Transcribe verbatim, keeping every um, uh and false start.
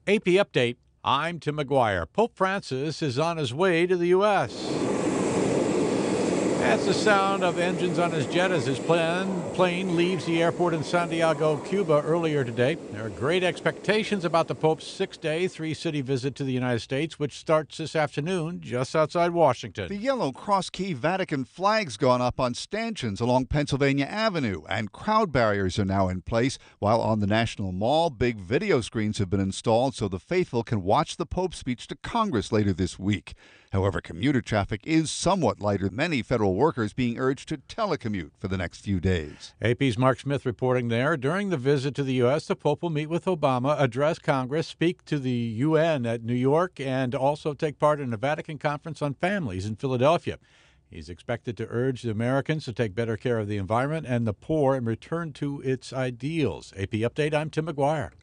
A P Update. I'm Tim McGuire. Pope Francis is on his way to the U S That's the sound of engines on his jet as his plane, plane leaves the airport in Santiago, Cuba earlier today. There are great expectations about the Pope's six-day, three-city visit to the United States, which starts this afternoon just outside Washington. The yellow cross-key Vatican flag's gone up on stanchions along Pennsylvania Avenue, and crowd barriers are now in place, while on the National Mall, big video screens have been installed so the faithful can watch the Pope's speech to Congress later this week. However, commuter traffic is somewhat lighter, many federal workers being urged to telecommute for the next few days. A P's Mark Smith reporting there. During the visit to the U S, the Pope will meet with Obama, address Congress, speak to the U N at New York, and also take part in a Vatican conference on families in Philadelphia. He's expected to urge the Americans to take better care of the environment and the poor and return to its ideals. A P Update, I'm Tim McGuire.